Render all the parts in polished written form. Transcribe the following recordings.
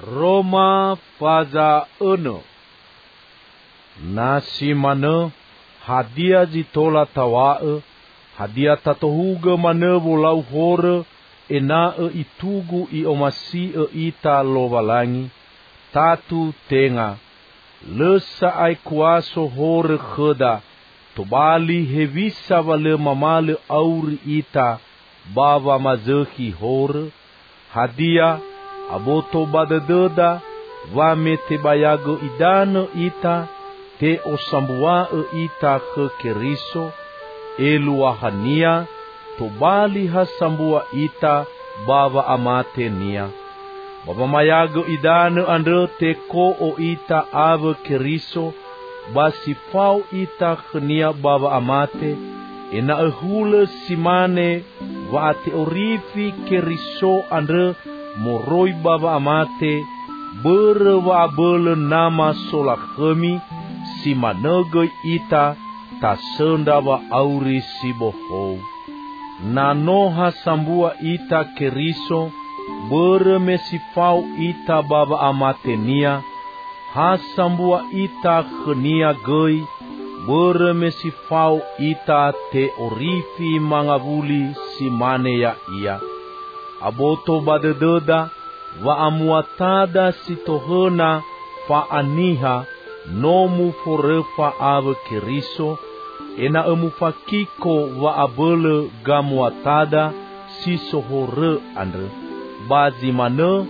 Roma faza eno. Nasi mana hadia jitola tawae, hadia tatohuga mana volau hore, ena itugu I omasi ita lovalangi, tatu tenga. Lesa ai kuaso hore kheda, tobali hevisa vale mamale auri ita, bava mazehi hore, hadia aboto badadeda, vame te bayago idano ita, te osambua ita ke keriso, eluahania, tobali hasambua ita, bava amate nia. Baba mayago idano andre te ko o ita ave keriso, basi fau ita khnia baba amate, ena ehule simane va ate orifi keriso andre moroi baba amate, bere va bele nama sola khemi, simanege ita tasenda va auri siboho. Nanoha sambua ita keriso, bere mesifau ita baba amate nia, hasambua ita khnia gei, bere mesifau ita te orifi mangavuli simane ya ia. Aboto badededa, va amuatada sitohena fa aniha, nomu forefa ave keriso, ena emufakiko va abele gamuatada si sohore andre. Bazi mane,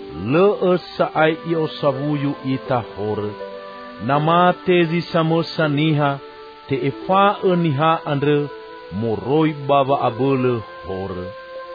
le saai io savuyu ita hore. Nama tezi samosa niha, te efa niha andre, moroi baba abele hore.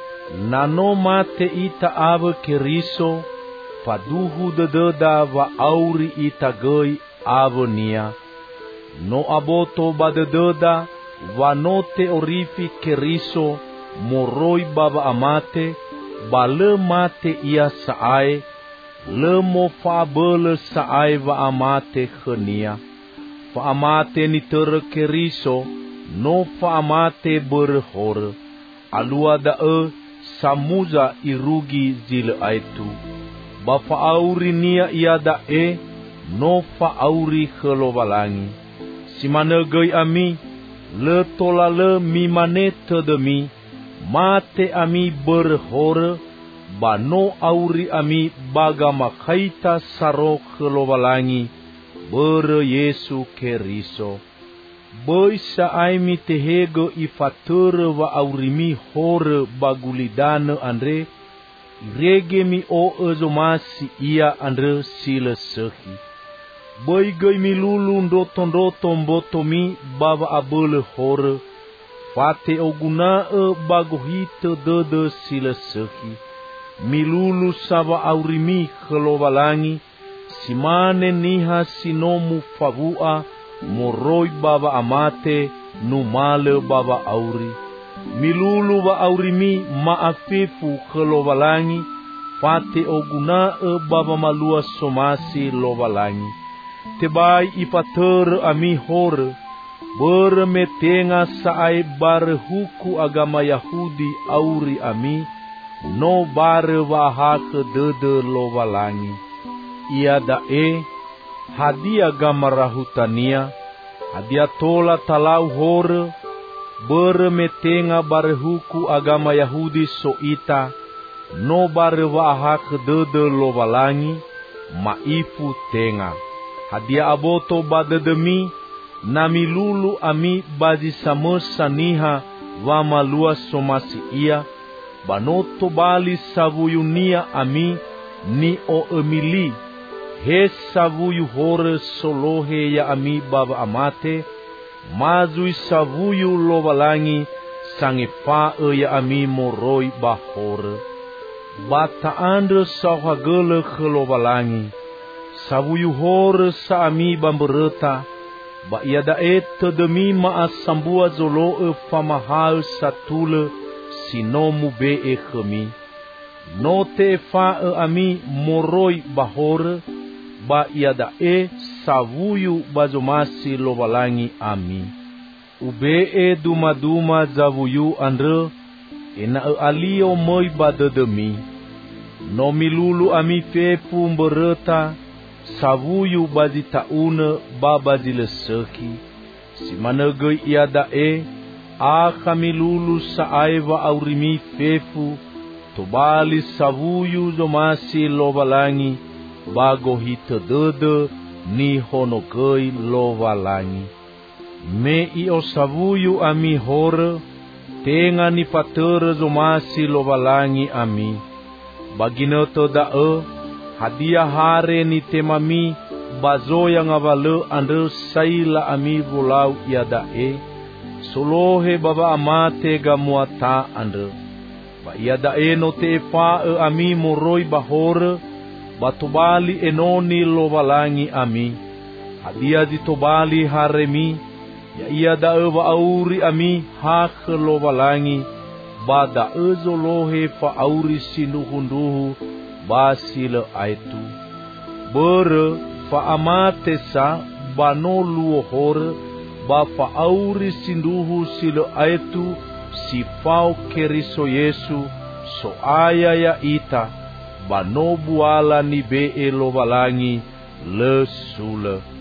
Nano mate ita ave keriso, faduhu dededa va auri ita gei ave nia. No aboto badededa, va no te orifi keriso, moroi baba amate, bale mate ia saai, le mo fa bele saai va amate khenia. Fa amate ni tere keriso, no fa amate berhore. Alua da samuza irugi zile aitu. Ba fa auri nia ia da no fa auri khelovalangi. Simane gei ami, le tola le mi manete demi, mate ami berhore, ba no auri ami baga makhaita saro khelovalangi, bere Yesu keriso. Boisa aimi tehego ifatere va aurimi hore bagulidane andre, irege mi o ezomasi ia andre sile sehi. Boi gei mi lulu ndoto mboto mi bava abele hore, fate oguna bagohite dede sile sehi. Mi lulu sava aurimi khelovalangi, simane niha sinomu favua, moroi baba amate, numale baba auri. Milulu va aurimi maafifu khelovalangi, fate oguna baba malua somasi lovalangi. Tebai ipater ami hore, bere metenga saai bare huku agama Yahudi auri ami, no bare vahake dede lovalangi. Ia dae, hadia gamarahutania, hadia tola talau hore, bere metenga bare huku agama Yahudi soita, no bare vahak dede lovalangi, maifu tenga. Hadia aboto badedemi, nami lulu ami bazi samosa niha, vamalua somasi ia, banoto bali savuyunia ami, ni o emili, he savuyu hore solohe ya ami baba amate, mazui savuyu lovalangi, sangefa ya ami moroi bahore. Bata andre sahagele khelovalangi, savuyu hore sa ami bambereta, ba iada demi maasambua zolo famahal satule, sinomu be khemi. No te fa ami moroi bahore, ba iada savuyu bazomasi lovalangi ami. Ube duma zavuyu andre, ena alio moi badedemi. no milulu ami fepu mbereta, savuyu bazi tauna babazi leseki. Si manegoi iadae, aka milulu saaiva aurimi fefu, tobali savuyu zomasi lovalangi, bago hitedede ni honogei lovalangi. Me io savuyu ami hore, tenga ni patere zomasi lovalangi ami. Baginoto dae, hadia hare ni temami, bazoya ngavale andre saila ami volau iadae, solohe baba amate gamuata andre. Ba iadae no te pae ami moroi bahore, batobali enoni lovalangi ami. Hadia ditobali haremi, ya iadae va auri ami hak lovalangi, bada ezolohe fa auri sinuhunduhu basile aitu. Bere fa amate sa banolu hore ba fa auri sinduhu sile aitu si fau keriso Yesu so aya ya ita banobu ala ni be lovalangi le sule.